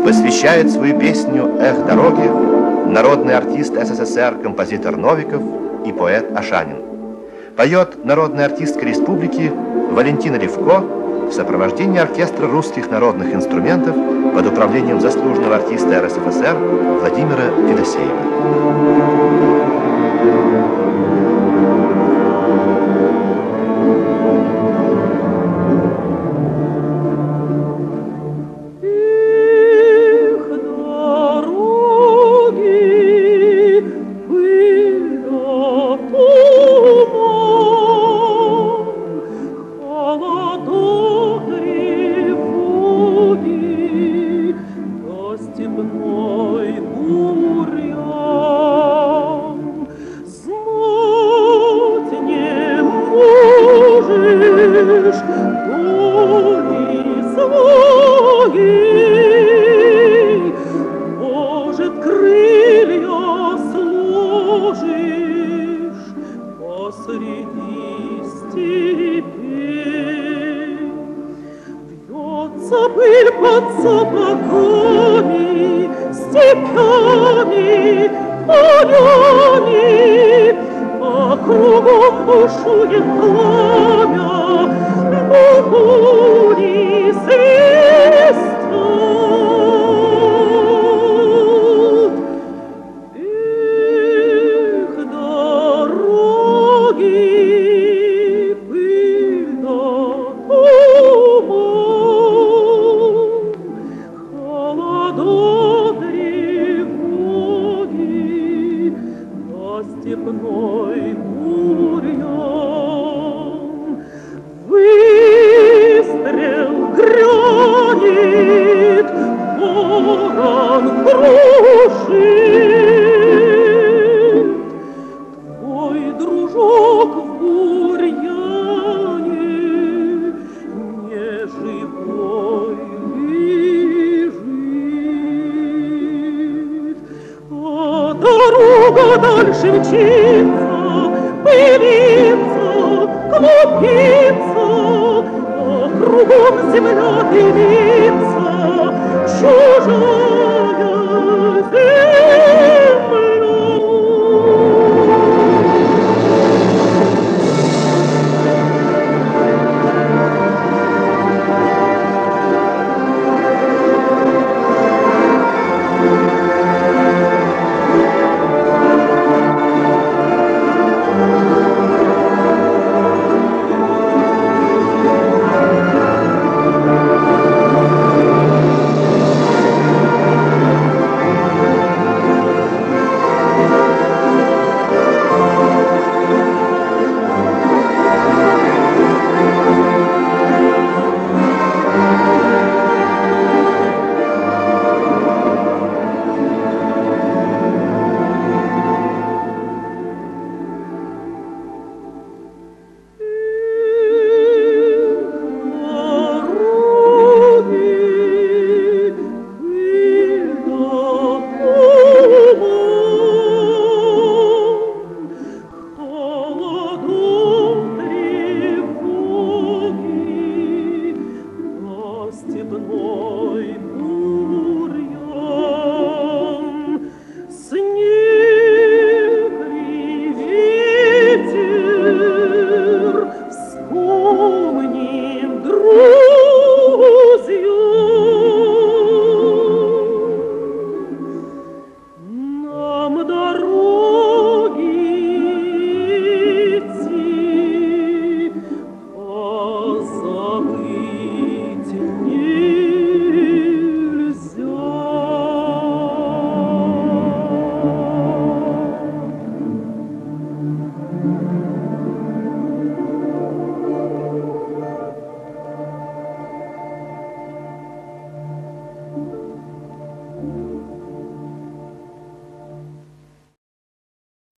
посвящает свою песню «Эх, дороги» народный артист СССР, композитор Новиков и поэт Ашанин. Поет народная артистка республики Валентина Левко в сопровождении оркестра русских народных инструментов под управлением заслуженного артиста РСФСР Владимира Федосеева. Пыль под сапогами, степями, полями, а кругом бушует пламя, бури свистят. Эх, дороги, пыль да туман, степной бурьян. Выстрел грянет, ворон крушит. Твой дружок в бурьяне не живой лежит. А дорога дальше мчится, пылится, клубится, а кругом земля дымится, чужая земля. Степной